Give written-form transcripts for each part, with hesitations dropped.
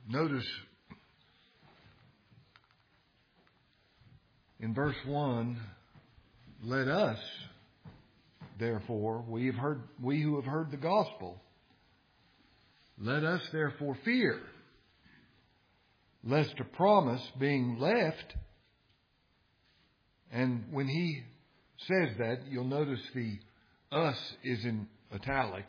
Notice in verse 1, let us, therefore, we who have heard the gospel, let us therefore fear, lest a promise being left, and when he says that, you'll notice the us is in italics.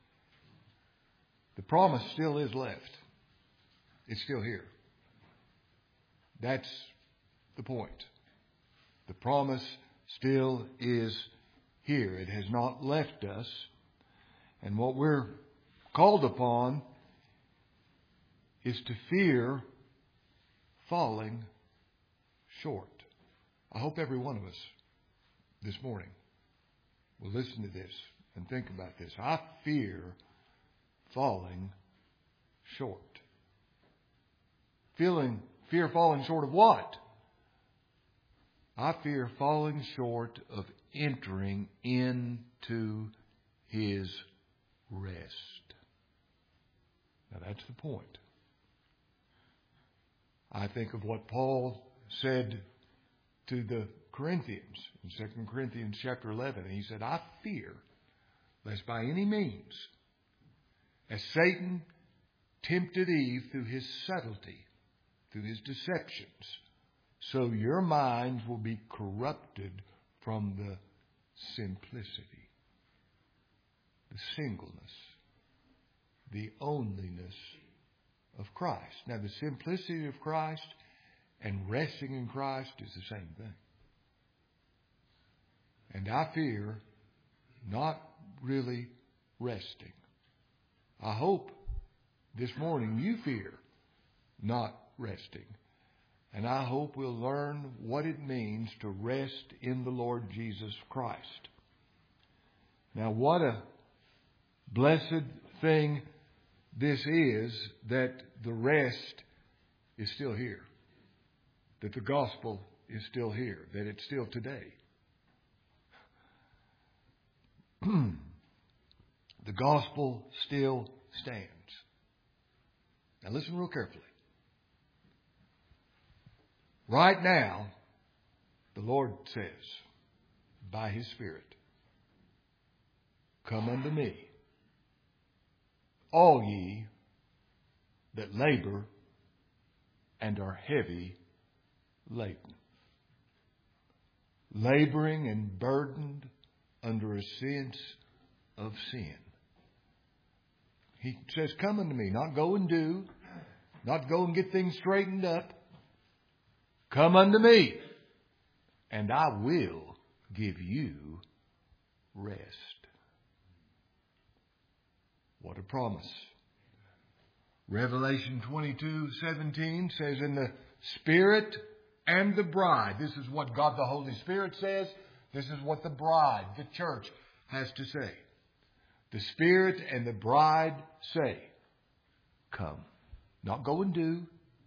The promise still is left. It's still here. That's the point. The promise still is here. It has not left us. And what we're called upon is to fear falling short. I hope every one of us this morning will listen to this and think about this. I fear falling short. Fear falling short of what? I fear falling short of entering into His rest. Now that's the point. I think of what Paul said to the Corinthians in 2 Corinthians chapter 11. He said, I fear lest by any means, as Satan tempted Eve through his subtlety, through his deceptions, so your minds will be corrupted from the simplicity, the singleness, the onlyness of Christ. Now, the simplicity of Christ and resting in Christ is the same thing. And I fear not really resting. I hope this morning you fear not resting. And I hope we'll learn what it means to rest in the Lord Jesus Christ. Now, what a blessed thing this is that the rest is still here. That the gospel is still here. That it's still today. The gospel still stands. Now listen real carefully. Right now, the Lord says, by His Spirit, come unto me, all ye that labor and are heavy laden. Laboring and burdened under a sense of sin. He says, come unto me, not go and do, not go and get things straightened up. Come unto me, and I will give you rest. What a promise. Revelation 22:17 says, in the Spirit and the bride. This is what God the Holy Spirit says. This is what the bride, the church, has to say. The Spirit and the bride say, come. Not go and do.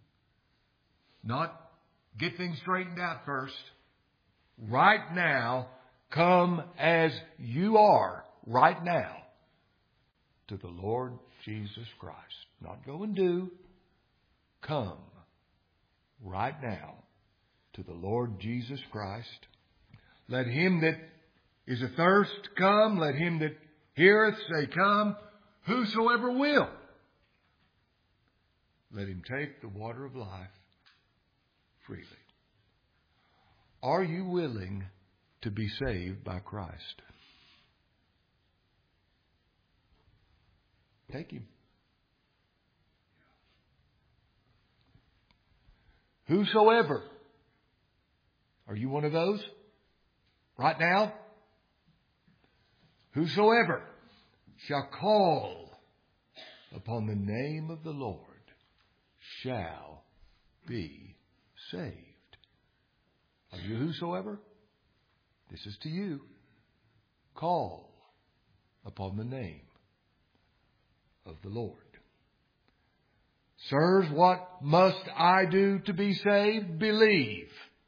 Not get things straightened out first. Right now, come as you are right now to the Lord Jesus Christ. Not go and do. Come right now to the Lord Jesus Christ. Let him that is athirst come. Let him that heareth say, come. Whosoever will. Let him take the water of life freely. Are you willing to be saved by Christ? Take him. Whosoever. Are you one of those? Right now? Whosoever shall call upon the name of the Lord shall be saved. Are you whosoever? This is to you. Call upon the name of the Lord. Sirs, what must I do to be saved? Believe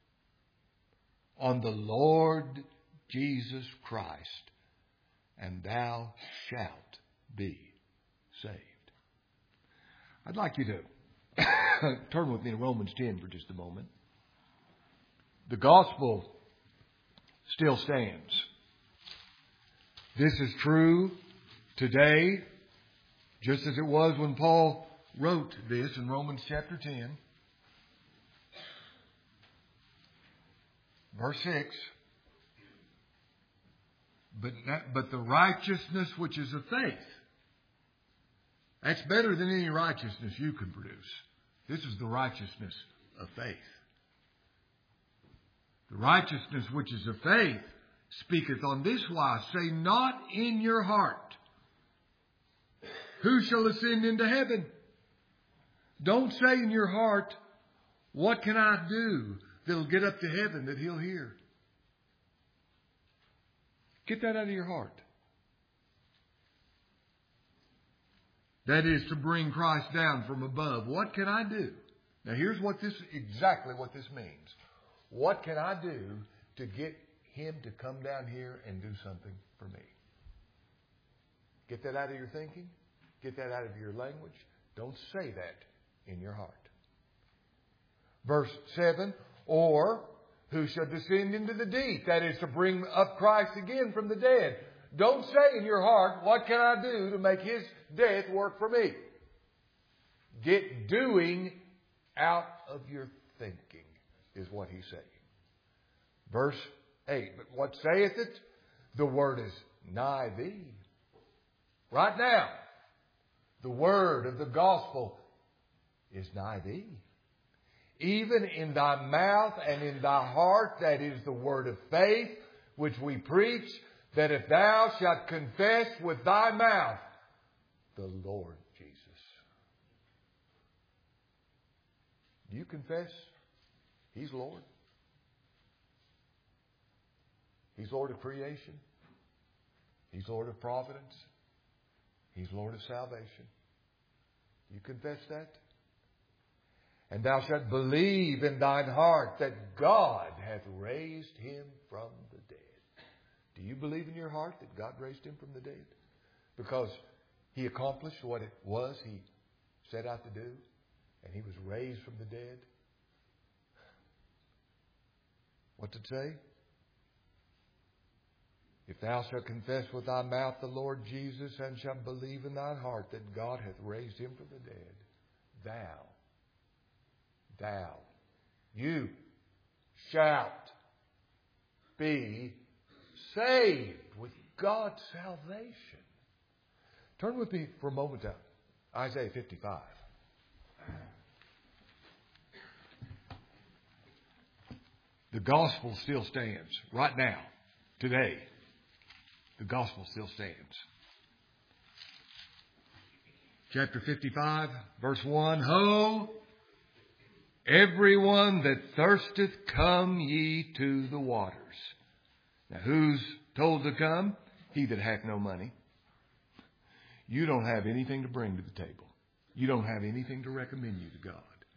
on the Lord Jesus Christ, and thou shalt be saved. I'd like you to Turn with me to Romans 10 for just a moment. The gospel still stands. This is true today, just as it was when Paul wrote this in Romans chapter 10, verse 6. But the righteousness which is of faith. That's better than any righteousness you can produce. This is the righteousness of faith. The righteousness which is of faith speaketh on this wise, say not in your heart, who shall ascend into heaven? Don't say in your heart, what can I do that'll get up to heaven that He'll hear? Get that out of your heart. That is to bring Christ down from above. What can I do? Now here's exactly what this means. What can I do to get Him to come down here and do something for me? Get that out of your thinking. Get that out of your language. Don't say that in your heart. Verse 7, or who shall descend into the deep? That is to bring up Christ again from the dead. Don't say in your heart, what can I do to make His death work for me? Get doing out of your thinking, is what he's saying. Verse 8, but what saith it? The word is nigh thee. Right now, the word of the gospel is nigh thee. Even in thy mouth and in thy heart, that is the word of faith, which we preach, that if thou shalt confess with thy mouth the Lord Jesus. Do you confess He's Lord? He's Lord of creation. He's Lord of providence. He's Lord of salvation. Do you confess that? And thou shalt believe in thine heart that God hath raised Him from the dead. Do you believe in your heart that God raised Him from the dead? Because He accomplished what it was He set out to do, and He was raised from the dead. What's it say? If thou shalt confess with thy mouth the Lord Jesus, and shalt believe in thine heart that God hath raised Him from the dead, you shalt be saved with God's salvation. Turn with me for a moment to Isaiah 55. The gospel still stands right now, today. The gospel still stands. Chapter 55, verse 1. Ho, everyone that thirsteth, come ye to the waters. Now, who's told to come? He that hath no money. You don't have anything to bring to the table. You don't have anything to recommend you to God.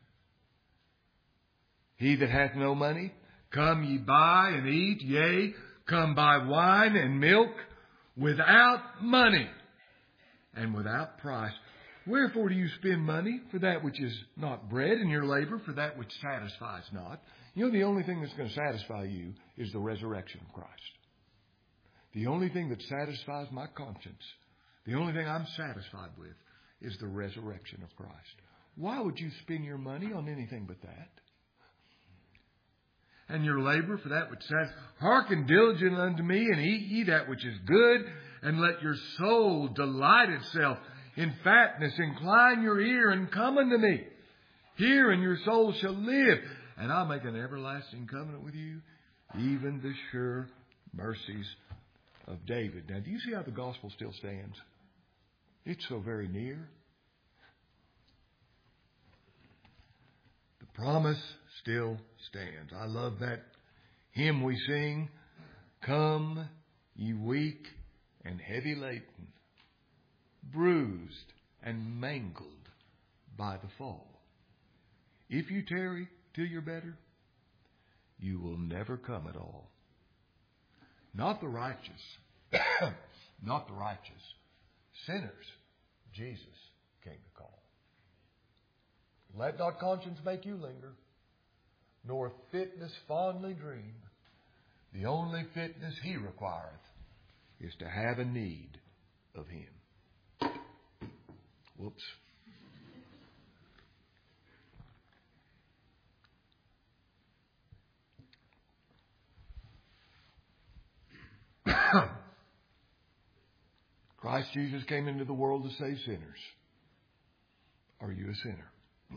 He that hath no money, come ye buy and eat, yea, come buy wine and milk without money and without price. Wherefore do you spend money for that which is not bread, and your labor for that which satisfies not? You know, the only thing that's going to satisfy you is the resurrection of Christ. The only thing that satisfies my conscience, the only thing I'm satisfied with, is the resurrection of Christ. Why would you spend your money on anything but that? And your labor for that which says, hearken diligently unto me, and eat ye that which is good, and let your soul delight itself in fatness. Incline your ear and come unto me. Hear, and your soul shall live. And I'll make an everlasting covenant with you, even the sure mercies of David. Now, do you see how the gospel still stands? It's so very near. The promise still stands. I love that hymn we sing. Come, ye weak and heavy laden, bruised and mangled by the fall. If you tarry till you're better, you will never come at all. Not the righteous, not the righteous. Sinners, Jesus came to call. Let not conscience make you linger, nor fitness fondly dream. The only fitness He requireth is to have a need of Him. Whoops. Christ Jesus came into the world to save sinners. Are you a sinner?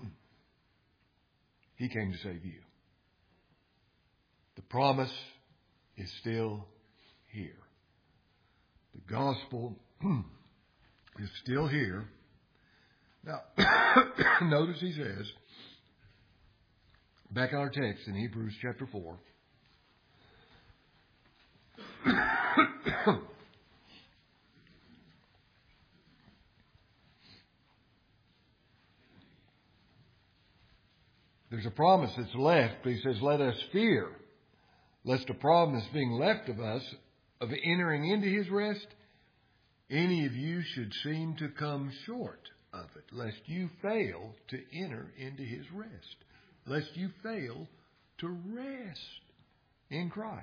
He came to save you. The promise is still here. The gospel is still here. Now, notice he says, back in our text in Hebrews chapter 4, there's a promise that's left, but he says, let us fear, lest a promise being left of us of entering into His rest, any of you should seem to come short of it, lest you fail to enter into His rest, lest you fail to rest in Christ.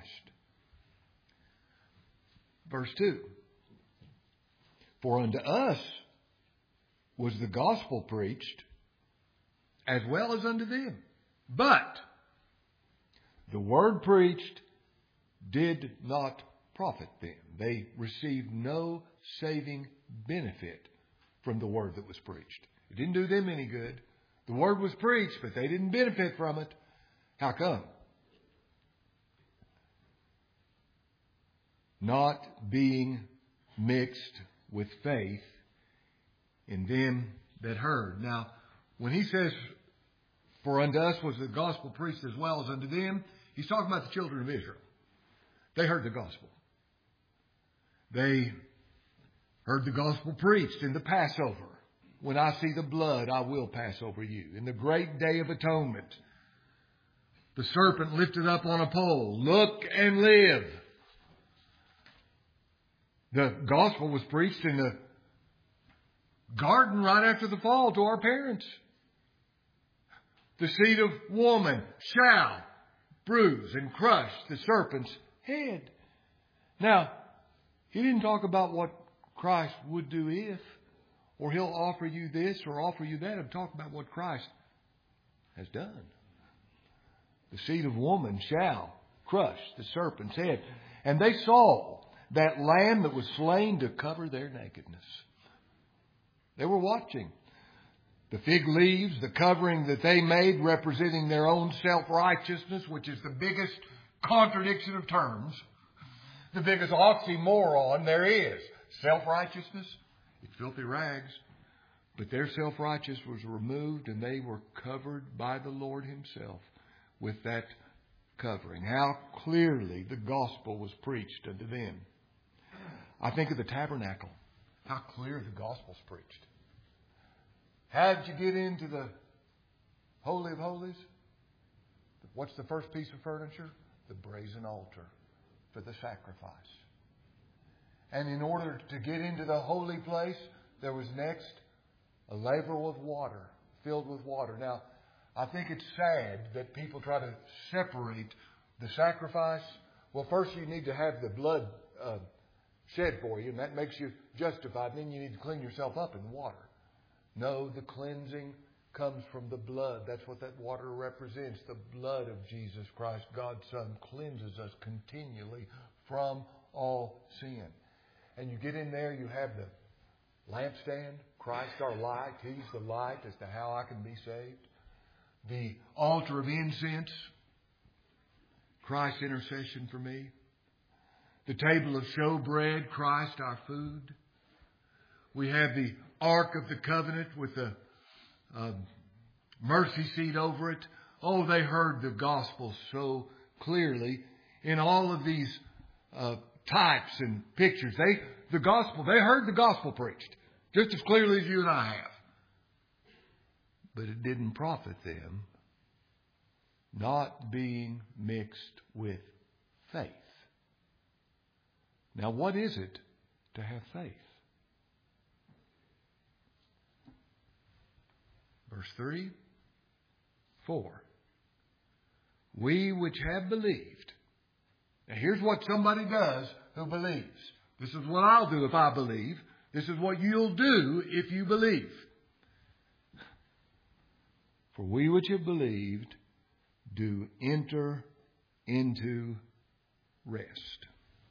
Verse 2, for unto us was the gospel preached, as well as unto them. But the word preached did not profit them. They received no saving benefit from the word that was preached. It didn't do them any good. The word was preached, but they didn't benefit from it. How come? Not being mixed with faith in them that heard. Now, when he says, for unto us was the gospel preached as well as unto them, he's talking about the children of Israel. They heard the gospel. They heard the gospel preached in the Passover. When I see the blood, I will pass over you. In the great day of atonement, the serpent lifted up on a pole. Look and live. The gospel was preached in the garden right after the fall to our parents. The seed of woman shall bruise and crush the serpent's head. Now, he didn't talk about what Christ would do if, or He'll offer you this or offer you that. I'm talking about what Christ has done. The seed of woman shall crush the serpent's head. And they saw that lamb that was slain to cover their nakedness. They were watching. The fig leaves, the covering that they made representing their own self-righteousness, which is the biggest contradiction of terms, the biggest oxymoron there is. Self-righteousness, it's filthy rags. But their self-righteousness was removed and they were covered by the Lord Himself with that covering. How clearly the gospel was preached unto them. I think of the tabernacle. How clear the gospel's preached. How did you get into the Holy of Holies? What's the first piece of furniture? The brazen altar for the sacrifice. And in order to get into the holy place, there was next a laver with water, filled with water. Now, I think it's sad that people try to separate the sacrifice. Well, first you need to have the blood shed for you, and that makes you justified. And then you need to clean yourself up in the water. No, the cleansing comes from the blood. That's what that water represents. The blood of Jesus Christ, God's Son, cleanses us continually from all sin. And you get in there, you have the lampstand, Christ our light. He's the light as to how I can be saved. The altar of incense, Christ's intercession for me. The table of showbread, Christ our food. We have the Ark of the Covenant with the mercy seat over it. Oh, they heard the gospel so clearly in all of these types and pictures. They heard the gospel preached just as clearly as you and I have. But it didn't profit them, not being mixed with faith. Now, what is it to have faith? Verse 3, For we which have believed. Now here's what somebody does who believes. This is what I'll do if I believe. This is what you'll do if you believe. For we which have believed do enter into rest.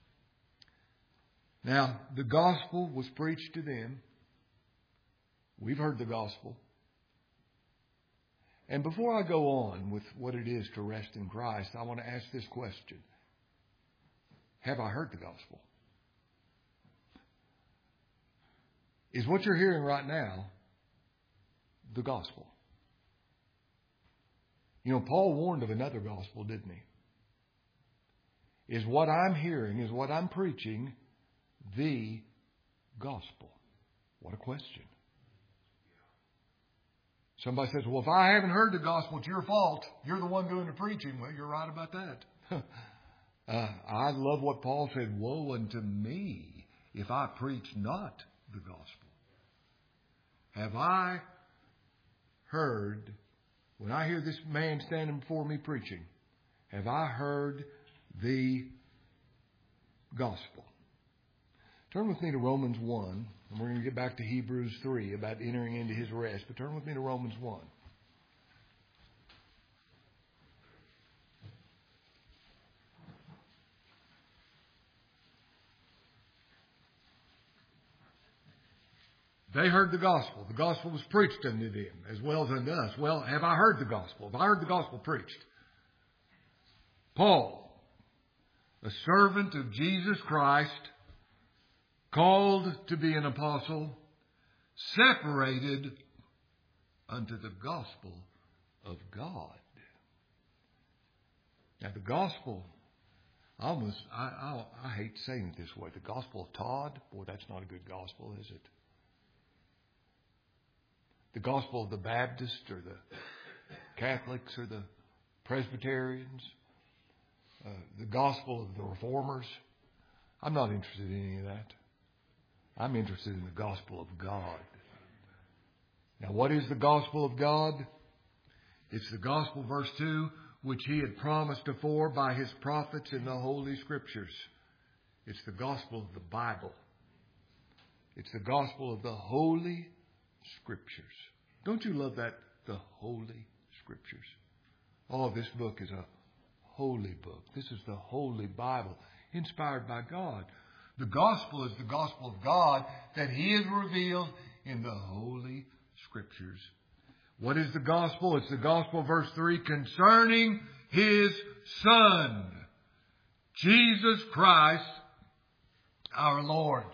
Now, the gospel was preached to them. We've heard the gospel. And before I go on with what it is to rest in Christ, I want to ask this question. Have I heard the gospel? Is what you're hearing right now the gospel? You know, Paul warned of another gospel, didn't he? Is what I'm hearing, is what I'm preaching, the gospel? What a question. Somebody says, well, if I haven't heard the gospel, it's your fault. You're the one doing the preaching. Well, you're right about that. I love what Paul said, woe unto me if I preach not the gospel. Have I heard, when I hear this man standing before me preaching, have I heard the gospel? Turn with me to Romans 1, and we're going to get back to Hebrews 3 about entering into His rest. But turn with me to Romans 1. They heard the gospel. The gospel was preached unto them as well as unto us. Well, have I heard the gospel? Have I heard the gospel preached? Paul, a servant of Jesus Christ, called to be an apostle, separated unto the gospel of God. Now the gospel, I hate saying it this way, the gospel of Todd, boy, that's not a good gospel, is it? The gospel of the Baptists or the Catholics or the Presbyterians, the gospel of the Reformers. I'm not interested in any of that. I'm interested in the gospel of God. Now, what is the gospel of God? It's the gospel, verse 2, which He had promised afore by His prophets in the Holy Scriptures. It's the gospel of the Bible. It's the gospel of the Holy Scriptures. Don't you love that? The Holy Scriptures. Oh, this book is a holy book. This is the Holy Bible, inspired by God. The gospel is the gospel of God that He has revealed in the Holy Scriptures. What is the gospel? It's the gospel, verse 3, concerning His Son, Jesus Christ, our Lord.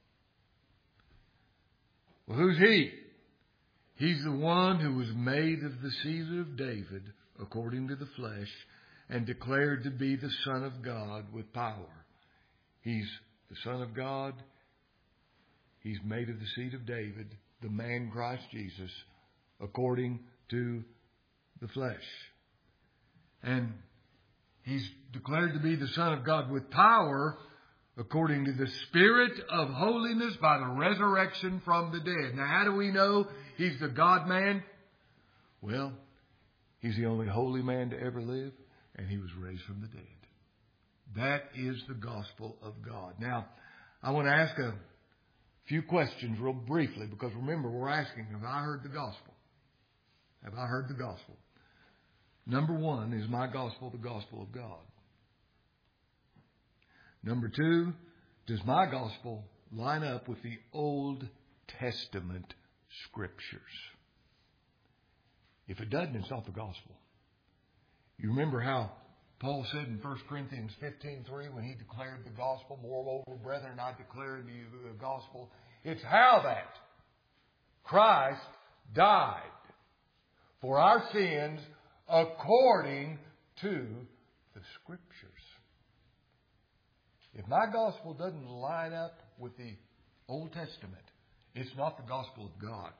Well, who's He? He's the one who was made of the seed of David, according to the flesh, and declared to be the Son of God with power. He's the Son of God. He's made of the seed of David, the man Christ Jesus, according to the flesh. And He's declared to be the Son of God with power, according to the Spirit of holiness by the resurrection from the dead. Now, how do we know He's the God-man? Well, He's the only holy man to ever live, and He was raised from the dead. That is the gospel of God. Now, I want to ask a few questions real briefly, because remember, we're asking, have I heard the gospel? Have I heard the gospel? Number one, is my gospel the gospel of God? Number two, does my gospel line up with the Old Testament Scriptures? If it doesn't, it's not the gospel. You remember how Paul said in 1 Corinthians 15:3 when he declared the gospel, moreover, brethren, I declare to you the gospel. It's how that Christ died for our sins according to the Scriptures. If my gospel doesn't line up with the Old Testament, it's not the gospel of God.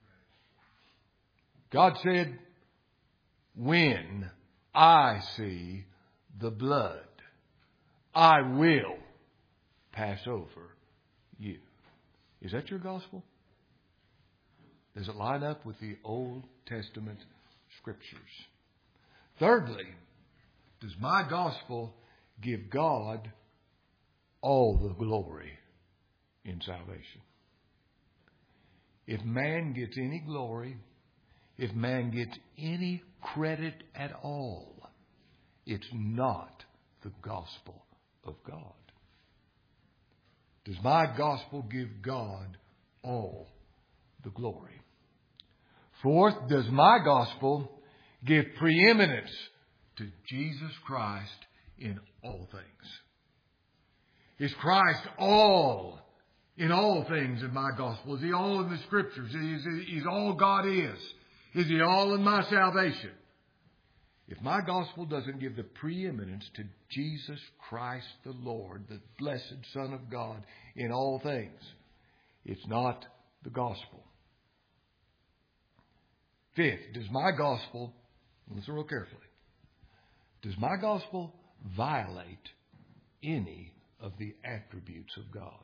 God said, when I see the blood, I will pass over you. Is that your gospel? Does it line up with the Old Testament Scriptures? Thirdly, does my gospel give God all the glory in salvation? If man gets any glory, if man gets any credit at all, it's not the gospel of God. Does my gospel give God all the glory? Fourth, does my gospel give preeminence to Jesus Christ in all things? Is Christ all in all things in my gospel? Is He all in the Scriptures? Is all God is? Is He all in my salvation? If my gospel doesn't give the preeminence to Jesus Christ the Lord, the blessed Son of God, in all things, it's not the gospel. Fifth, does my gospel, listen real carefully, does my gospel violate any of the attributes of God?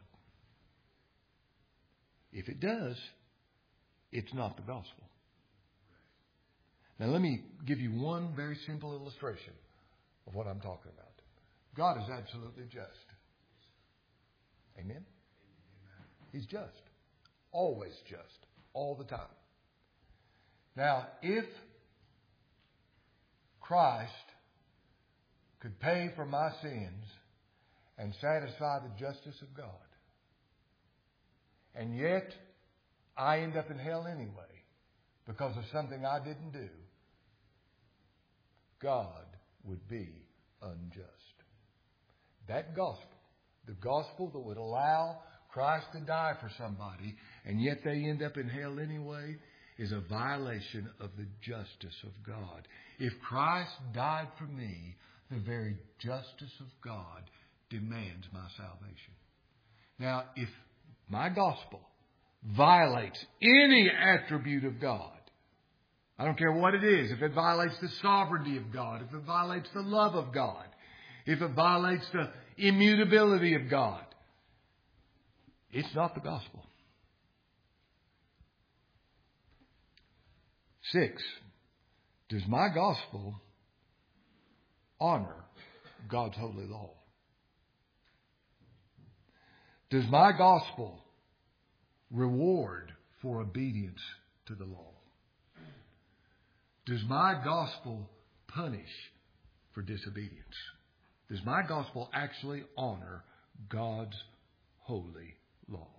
If it does, it's not the gospel. Now let me give you one very simple illustration of what I'm talking about. God is absolutely just. Amen? He's just. Always just. All the time. Now, if Christ could pay for my sins and satisfy the justice of God, and yet I end up in hell anyway because of something I didn't do, God would be unjust. That gospel, the gospel that would allow Christ to die for somebody, and yet they end up in hell anyway, is a violation of the justice of God. If Christ died for me, the very justice of God demands my salvation. Now, if my gospel violates any attribute of God, I don't care what it is, if it violates the sovereignty of God, if it violates the love of God, if it violates the immutability of God, it's not the gospel. 6, does my gospel honor God's holy law? Does my gospel reward for obedience to the law? Does my gospel punish for disobedience? Does my gospel actually honor God's holy law?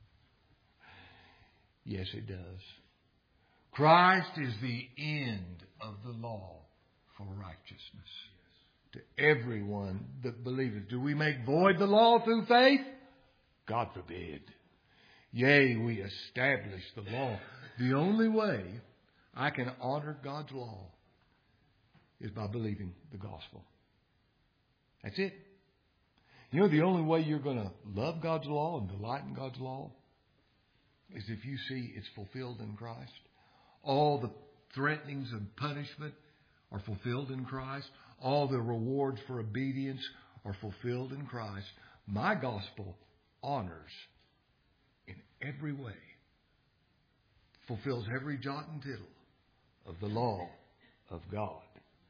Yes, it does. Christ is the end of the law for righteousness to everyone that believeth. Do we make void the law through faith? God forbid. Yea, we establish the law. The only way I can honor God's law is by believing the gospel. That's it. You know, the only way you're going to love God's law and delight in God's law is if you see it's fulfilled in Christ. All the threatenings and punishment are fulfilled in Christ. All the rewards for obedience are fulfilled in Christ. My gospel honors in every way, fulfills every jot and tittle of the law of God.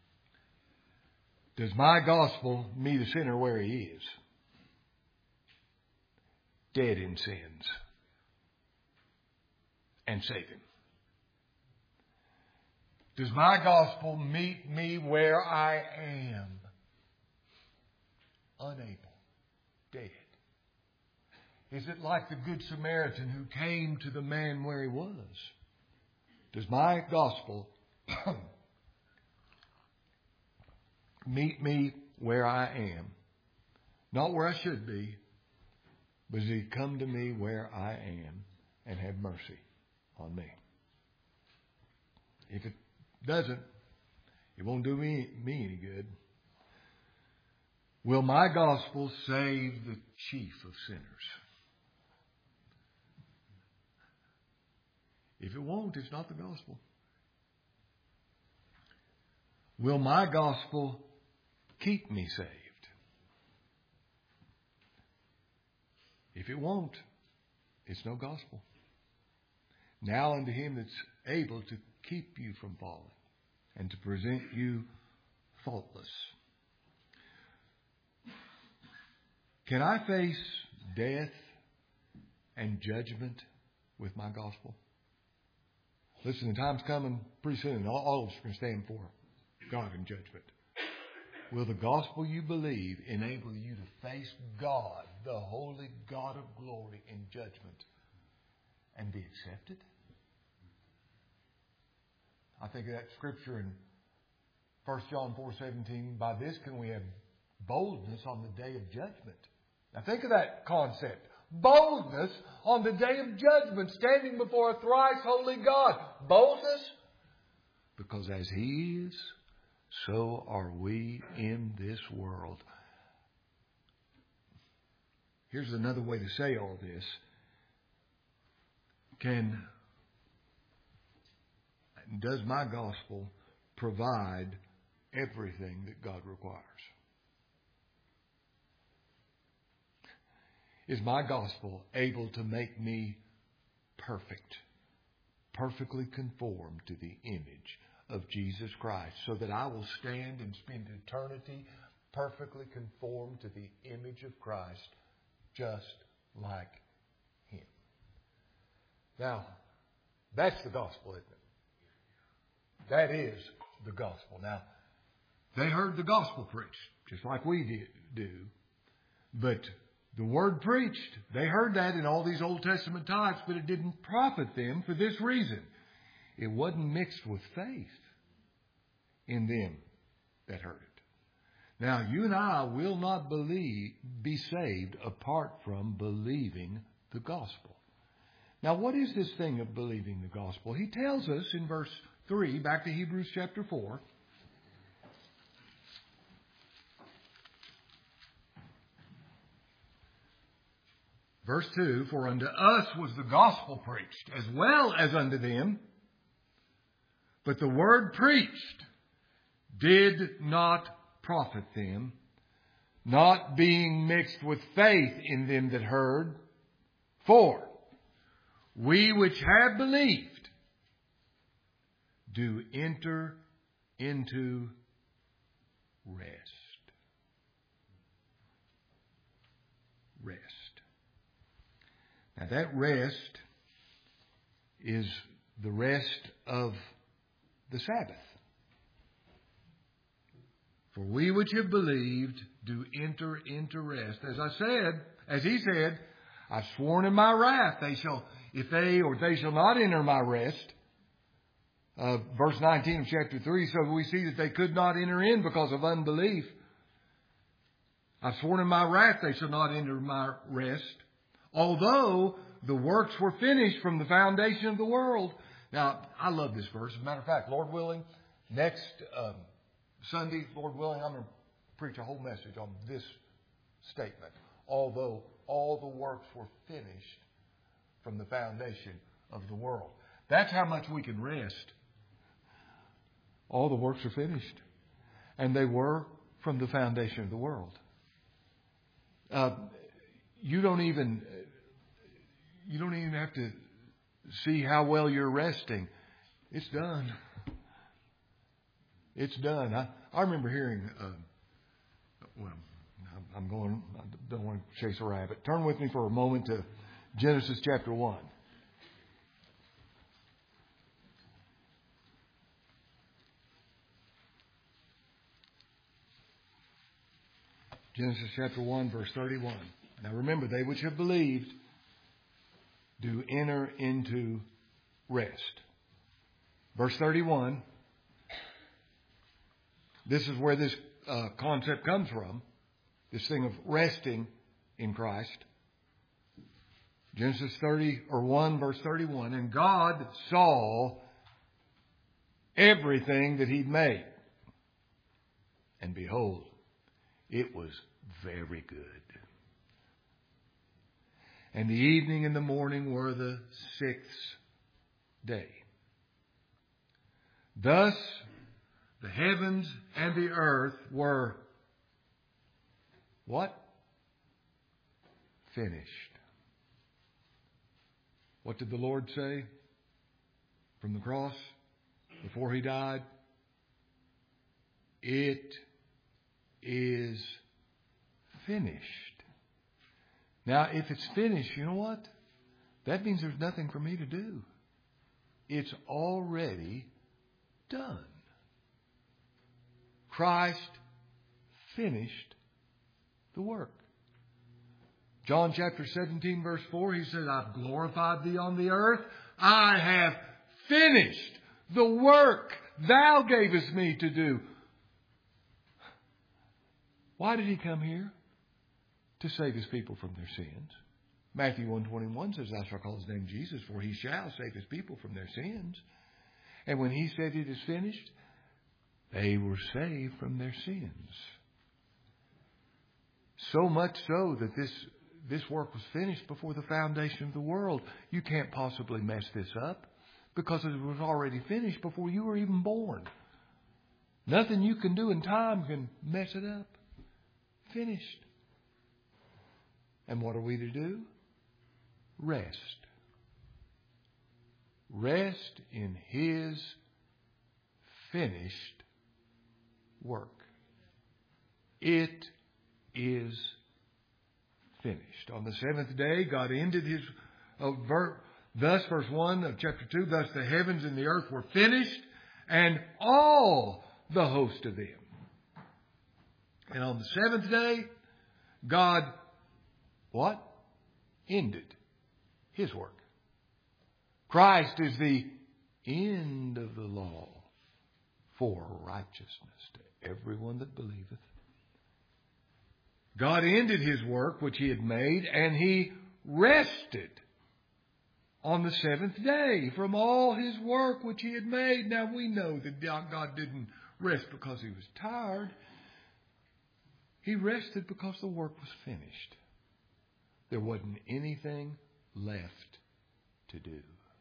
Does my gospel meet a sinner where he is? Dead in sins. And save him. Does my gospel meet me where I am? Unable. Dead. Is it like the Good Samaritan who came to the man where he was? Does my gospel meet me where I am? Not where I should be, but does He come to me where I am and have mercy on me? If it doesn't, it won't do me any good. Will my gospel save the chief of sinners? If it won't, it's not the gospel. Will my gospel keep me saved? If it won't, it's no gospel. Now unto Him that's able to keep you from falling and to present you faultless. Can I face death and judgment with my gospel? Listen, the time's coming pretty soon. All of us are going to stand for God in judgment. Will the gospel you believe enable you to face God, the holy God of glory, in judgment and be accepted? I think of that scripture in 1 John 4:17. By this can we have boldness on the day of judgment. Now think of that concept. Boldness on the day of judgment, standing before a thrice holy God. Boldness, because as He is, so are we in this world. Here's another way to say all this. Does my gospel provide everything that God requires? Is my gospel able to make me perfect, perfectly conformed to the image of Jesus Christ, so that I will stand and spend eternity perfectly conformed to the image of Christ, just like Him? Now, that's the gospel, isn't it? That is the gospel. Now, they heard the gospel preached, just like we do. But the word preached, they heard that in all these Old Testament types, but it didn't profit them for this reason. It wasn't mixed with faith in them that heard it. Now, you and I will not be saved apart from believing the gospel. Now, what is this thing of believing the gospel? He tells us in verse 3, back to Hebrews chapter 4. Verse 2, for unto us was the gospel preached, as well as unto them. But the word preached did not profit them, not being mixed with faith in them that heard. For we which have believed do enter into rest. Rest. Now that rest is the rest of the Sabbath. For we which have believed do enter into rest. As he said, I've sworn in my wrath, they shall not enter my rest. Verse 19 of chapter 3, so we see that they could not enter in because of unbelief. I've sworn in my wrath, they shall not enter my rest, although the works were finished from the foundation of the world. Now, I love this verse. As a matter of fact, Lord willing, next Sunday, Lord willing, I'm going to preach a whole message on this statement. Although all the works were finished from the foundation of the world. That's how much we can rest. All the works are finished. And they were from the foundation of the world. You don't even have to see how well you're resting. It's done. It's done. I remember hearing, I don't want to chase a rabbit. Turn with me for a moment to Genesis chapter 1. Genesis chapter 1, verse 31. Now remember, they which have believed do enter into rest. Verse 31. This is where this concept comes from. This thing of resting in Christ. Genesis 1, verse 31. And God saw everything that He'd made. And behold, it was very good. And the evening and the morning were the sixth day. Thus the heavens and the earth were what? Finished. What did the Lord say from the cross before He died? it is finished. Now, if it's finished, you know what? That means there's nothing for me to do. It's already done. Christ finished the work. John chapter 17 verse 4, He said, I've glorified Thee on the earth. I have finished the work Thou gavest me to do. Why did He come here? To save His people from their sins. Matthew 1:21 says, Thou shalt call His name Jesus, for He shall save His people from their sins. And when He said it is finished, they were saved from their sins. So much so that this work was finished before the foundation of the world. You can't possibly mess this up because it was already finished before you were even born. Nothing you can do in time can mess it up. Finished. And what are we to do? Rest. Rest in His finished work. It is finished. On the seventh day, God ended His... Thus, verse 1 of chapter 2, thus the heavens and the earth were finished, and all the host of them. And on the seventh day, God, what? Ended His work. Christ is the end of the law for righteousness to everyone that believeth. God ended His work which He had made, and He rested on the seventh day from all His work which He had made. Now we know that God didn't rest because He was tired. He rested because the work was finished. There wasn't anything left to do.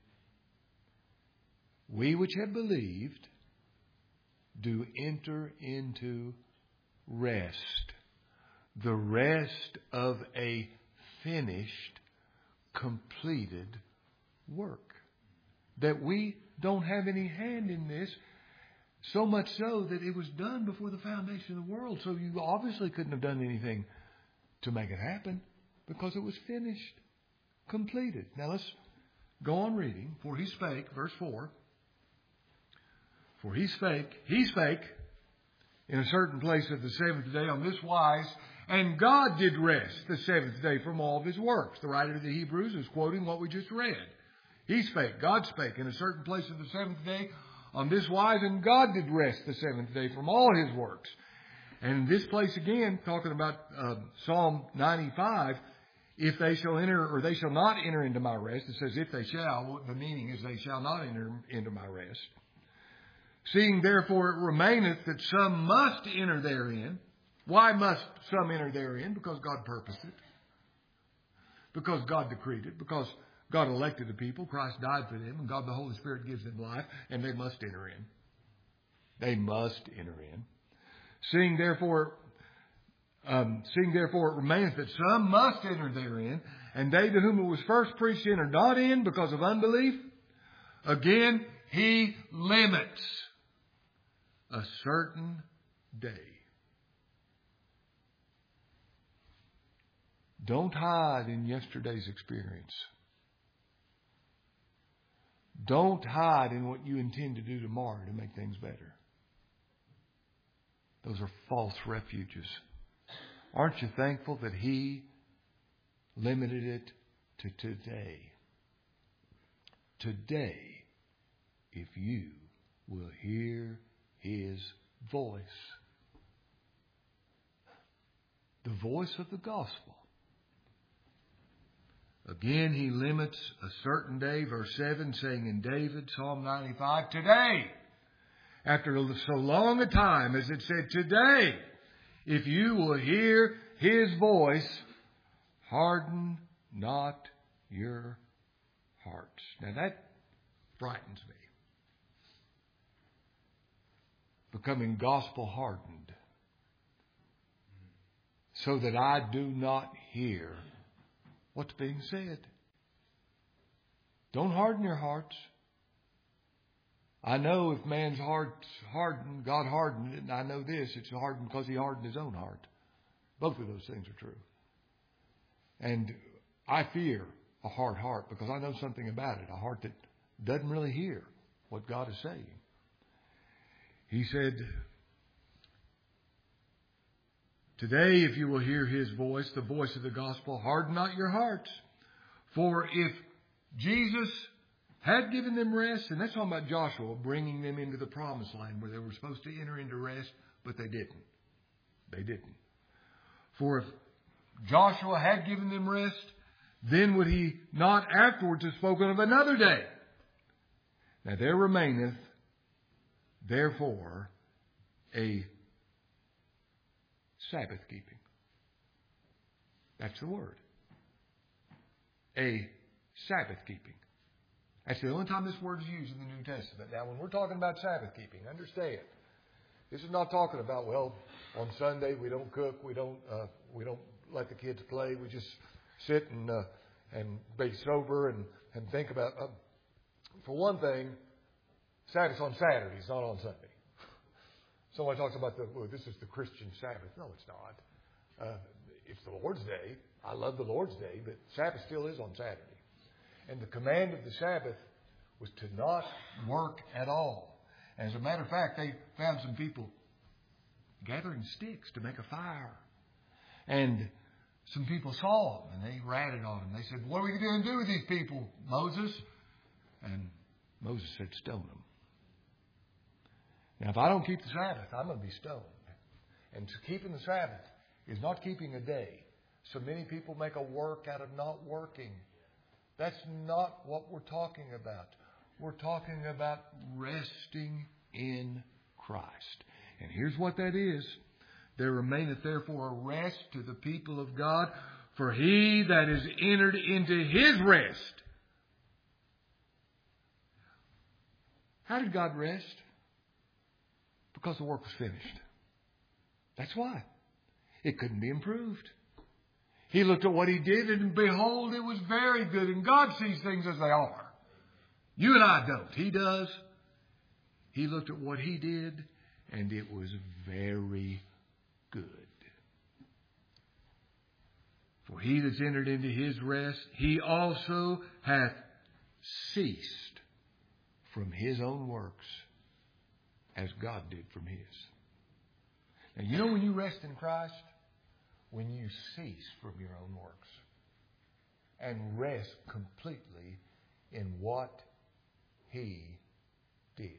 We which have believed do enter into rest. The rest of a finished, completed work. That we don't have any hand in this, so much so that it was done before the foundation of the world. So you obviously couldn't have done anything to make it happen because it was finished, completed. Now let's go on reading. For He spake, verse 4. For He spake in a certain place of the seventh day on this wise, and God did rest the seventh day from all of His works. The writer of the Hebrews is quoting what we just read. He spake, God spake in a certain place of the seventh day on this wise, and God did rest the seventh day from all His works. And in this place again, talking about Psalm 95, if they shall enter, or they shall not enter into my rest, it says if they shall, the meaning is they shall not enter into my rest. Seeing therefore it remaineth that some must enter therein. Why must some enter therein? Because God purposed it. Because God decreed it. Because God elected the people. Christ died for them. And God the Holy Spirit gives them life. And they must enter in. They must enter in. Seeing therefore it remaineth that some must enter therein. And they to whom it was first preached entered not in because of unbelief. Again, He limits a certain day. Don't hide in yesterday's experience. Don't hide in what you intend to do tomorrow to make things better. Those are false refuges. Aren't you thankful that He limited it to today? Today, if you will hear His voice. The voice of the gospel. Again, He limits a certain day, verse 7, saying in David, Psalm 95, today, after so long a time, as it said, today, if you will hear His voice, harden not your hearts. Now that frightens me. Becoming gospel hardened, so that I do not hear what's being said. Don't harden your hearts. I know if man's heart's hardened, God hardened it, and I know this, it's hardened because He hardened His own heart. Both of those things are true. And I fear a hard heart because I know something about it, a heart that doesn't really hear what God is saying. He said, today, if you will hear His voice, the voice of the gospel, harden not your hearts. For if Jesus had given them rest, and that's talking about Joshua bringing them into the promised land where they were supposed to enter into rest, but they didn't. They didn't. For if Joshua had given them rest, then would He not afterwards have spoken of another day? Now there remaineth, therefore, a Sabbath keeping. That's the word. A Sabbath keeping. That's the only time this word is used in the New Testament. Now, when we're talking about Sabbath keeping, understand, this is not talking about, well, on Sunday we don't cook, we don't let the kids play, we just sit and be sober and think about. For one thing, Sabbath's on Saturdays, not on Sunday. Somebody talks about this is the Christian Sabbath. No, it's not. It's the Lord's Day. I love the Lord's Day, but Sabbath still is on Saturday. And the command of the Sabbath was to not work at all. As a matter of fact, they found some people gathering sticks to make a fire. And some people saw them, and they ratted on them. They said, what are we going to do with these people, Moses? And Moses said, stone them. Now, if I don't keep the Sabbath, I'm going to be stoned. And keeping the Sabbath is not keeping a day. So many people make a work out of not working. That's not what we're talking about. We're talking about resting in Christ. And here's what that is. There remaineth therefore a rest to the people of God, for he that is entered into His rest. How did God rest? Because the work was finished. That's why. It couldn't be improved. He looked at what He did, and behold, it was very good. And God sees things as they are. You and I don't. He does. He looked at what He did, and it was very good. For he that's entered into His rest, he also hath ceased from his own works, as God did from His. Now, you know when you rest in Christ? When you cease from your own works and rest completely in what He did.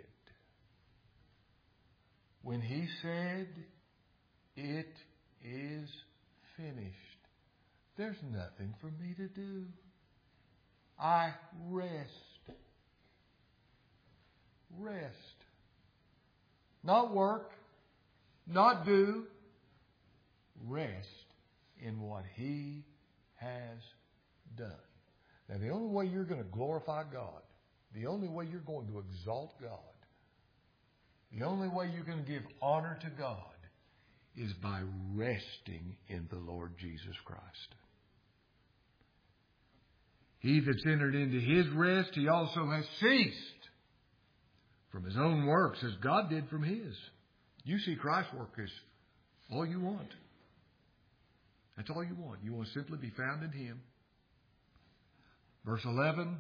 When He said, it is finished, there's nothing for me to do. I rest. Rest. Not work. Not do. Rest in what He has done. Now, the only way you're going to glorify God, the only way you're going to exalt God, the only way you're going to give honor to God is by resting in the Lord Jesus Christ. He that's entered into His rest, he also has ceased from his own works as God did from His. You see Christ's work as all you want. That's all you want. You want to simply be found in Him. Verse 11.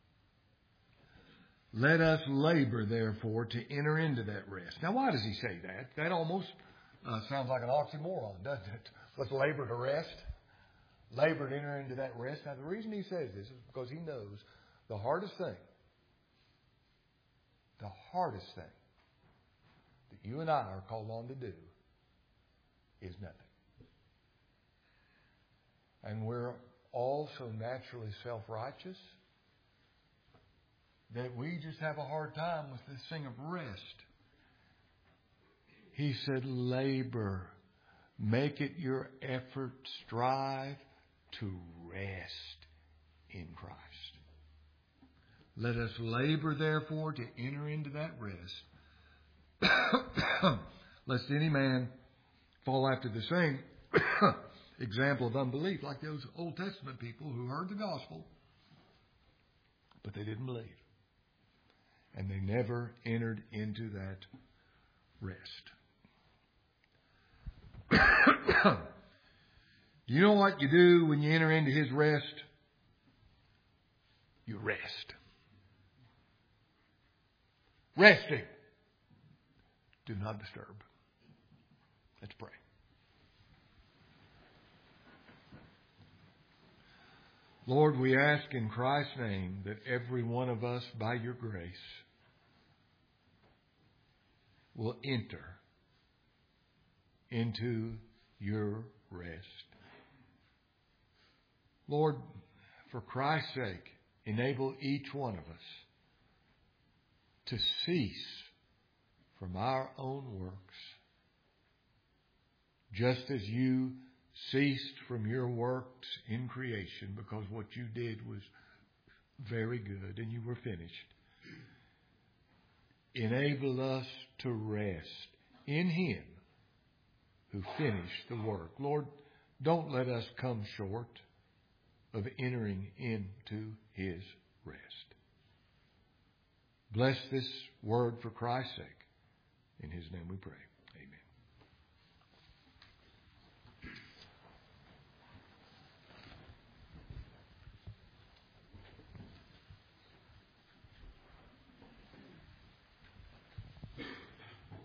Let us labor, therefore, to enter into that rest. Now, why does He say that? That almost sounds like an oxymoron, doesn't it? Let's labor to rest. Labor to enter into that rest. Now, the reason He says this is because He knows the hardest thing that you and I are called on to do is nothing. And we're all so naturally self-righteous that we just have a hard time with this thing of rest. He said, labor. Make it your effort. Strive to rest in Christ. Let us labor, therefore, to enter into that rest. Lest any man fall after the same example of unbelief, like those Old Testament people who heard the gospel, but they didn't believe. and they never entered into that rest. You know what you do when you enter into His rest? You rest. Resting. Do not disturb. Let's pray. Lord, we ask in Christ's name that every one of us, by your grace, will enter into your rest. Lord, for Christ's sake, enable each one of us to cease from our own works, just as you ceased from your works in creation, because what you did was very good and you were finished. Enable us to rest in Him who finished the work. Lord, don't let us come short of entering into His rest. Bless this word for Christ's sake. In His name we pray.